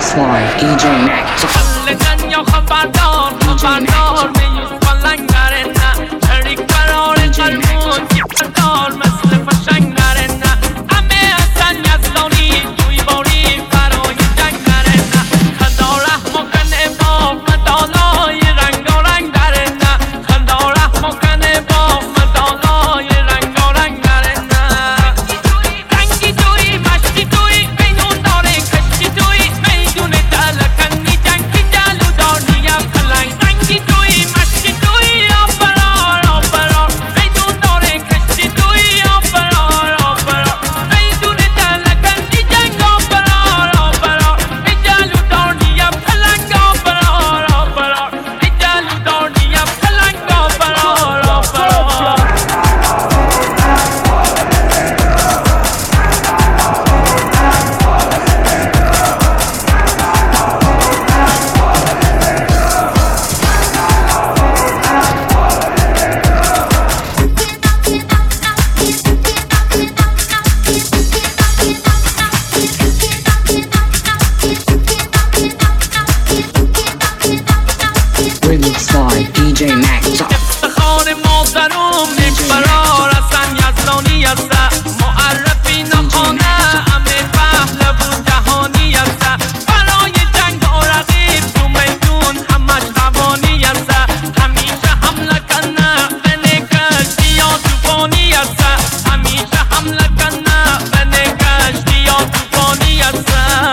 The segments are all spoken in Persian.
Remix by DJ Max. Remix by DJ Max. افتخار مادرم یک برار حسن یزدانی است معرفی نخانه امر پهلوان جهانی است برای جنگ و رقیب تو میدون همش روانی است همیشه حمله کنه به نکشتی یا توفانی است همیشه حمله کنه به نکشتی یا توفانی است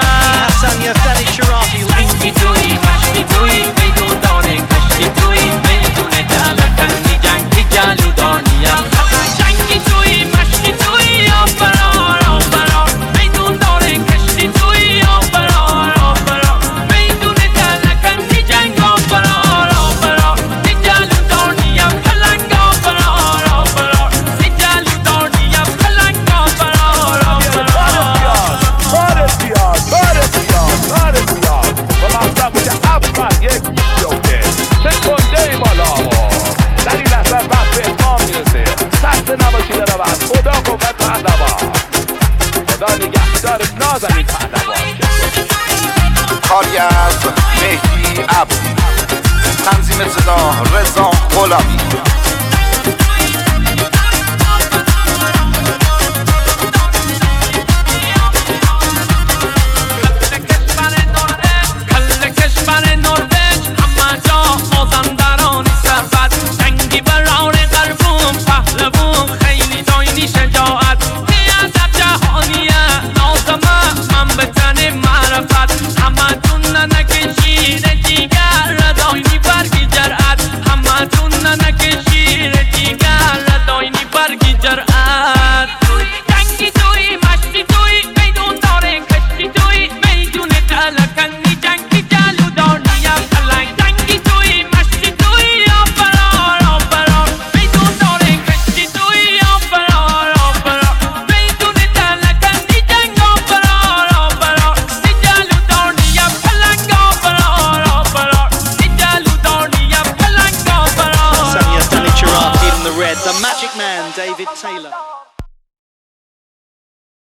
حسن یزدانی شرافی رنگی توی مشتی توی میدون داره کشتی توی میدون دلکنی جنگی جلو دانیم جنگی توی مشتی توی آفرار آفرار میدون داره کشتی توی آفرار آفرار میدون دلکنی جنگ آفرار آفرار دی جلو دانیم پلنگ آفرار آفرار دی جلو دانیم پلنگ آفرار آفرار کاری از مهدی عبدی، تنظیم صدا رضا غلامی. the Magic Man, David Taylor.